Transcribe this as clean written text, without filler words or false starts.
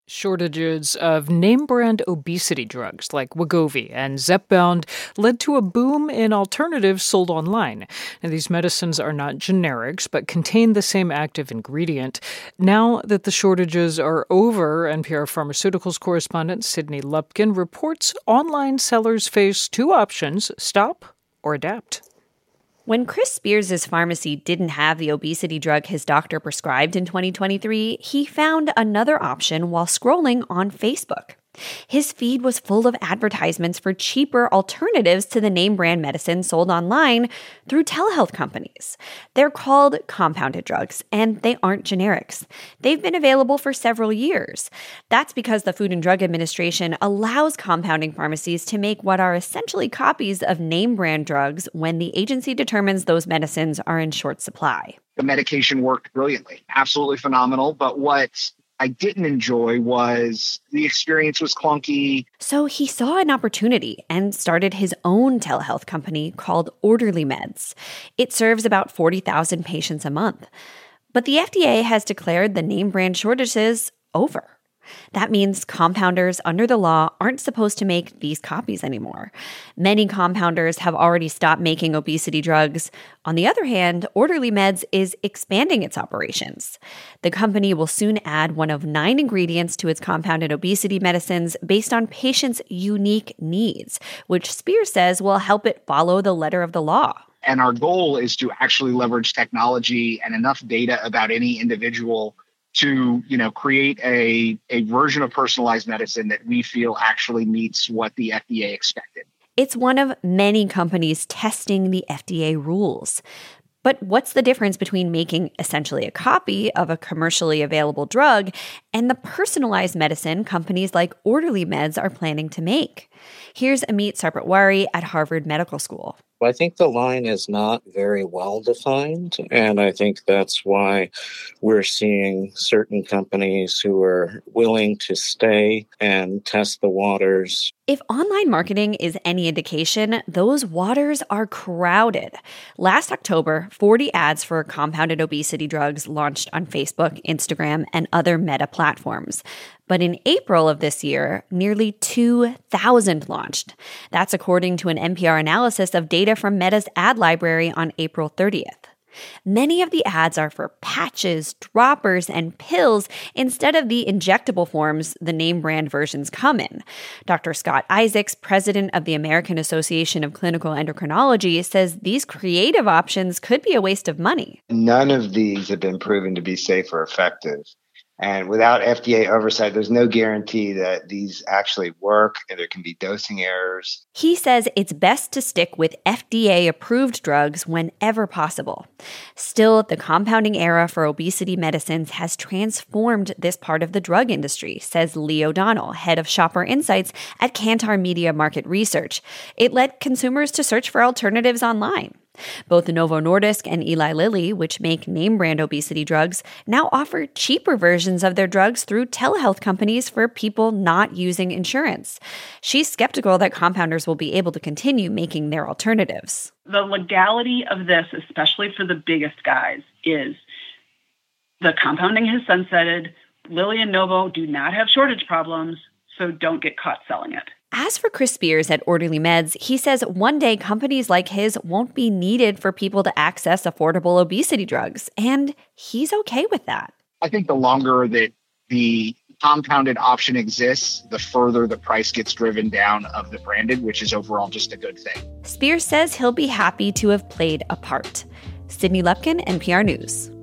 Shortages of name brand obesity drugs like Wegovy and Zepbound led to a boom in alternatives sold online. Now, these medicines are not generics but contain the same active ingredient. Now that the shortages are over, NPR Pharmaceuticals correspondent Sydney Lupkin reports online sellers face two options: stop or adapt. When Chris Spears' pharmacy didn't have the obesity drug his doctor prescribed in 2023, he found another option while scrolling on Facebook. His feed was full of advertisements for cheaper alternatives to the name brand medicine sold online through telehealth companies. They're called compounded drugs, and they aren't generics. They've been available for several years. That's because the Food and Drug Administration allows compounding pharmacies to make what are essentially copies of name brand drugs when the agency determines those medicines are in short supply. The medication worked brilliantly, absolutely phenomenal, but what I didn't enjoy was the experience was clunky. So he saw an opportunity and started his own telehealth company called Orderly Meds. It serves about 40,000 patients a month. But the FDA has declared the name brand shortages over. That means compounders under the law aren't supposed to make these copies anymore. Many compounders have already stopped making obesity drugs. On the other hand, Orderly Meds is expanding its operations. The company will soon add one of 9 ingredients to its compounded obesity medicines based on patients' unique needs, which Spears says will help it follow the letter of the law. And our goal is to actually leverage technology and enough data about any individual to, create a version of personalized medicine that we feel actually meets what the FDA expected. It's one of many companies testing the FDA rules. But what's the difference between making essentially a copy of a commercially available drug and the personalized medicine companies like Orderly Meds are planning to make? Here's Amit Sarpatwari at Harvard Medical School. I think the line is not very well defined, and I think that's why we're seeing certain companies who are willing to stay and test the waters. If online marketing is any indication, those waters are crowded. Last October, 40 ads for compounded obesity drugs launched on Facebook, Instagram, and other Meta platforms. But in April of this year, nearly 2,000 launched. That's according to an NPR analysis of data from Meta's ad library on April 30th. Many of the ads are for patches, droppers, and pills instead of the injectable forms the name brand versions come in. Dr. Scott Isaacs, president of the American Association of Clinical Endocrinology, says these creative options could be a waste of money. None of these have been proven to be safe or effective. And without FDA oversight, there's no guarantee that these actually work, and there can be dosing errors. He says it's best to stick with FDA-approved drugs whenever possible. Still, the compounding era for obesity medicines has transformed this part of the drug industry, says Lee O'Donnell, head of Shopper Insights at Kantar Media Market Research. It led consumers to search for alternatives online. Both Novo Nordisk and Eli Lilly, which make name-brand obesity drugs, now offer cheaper versions of their drugs through telehealth companies for people not using insurance. She's skeptical that compounders will be able to continue making their alternatives. The legality of this, especially for the biggest guys, is the compounding has sunsetted. Lilly and Novo do not have shortage problems, so don't get caught selling it. As for Chris Spears at Orderly Meds, he says one day companies like his won't be needed for people to access affordable obesity drugs, and he's okay with that. I think the longer that the compounded option exists, the further the price gets driven down of the branded, which is overall just a good thing. Spears says he'll be happy to have played a part. Sydney Lupkin, NPR News.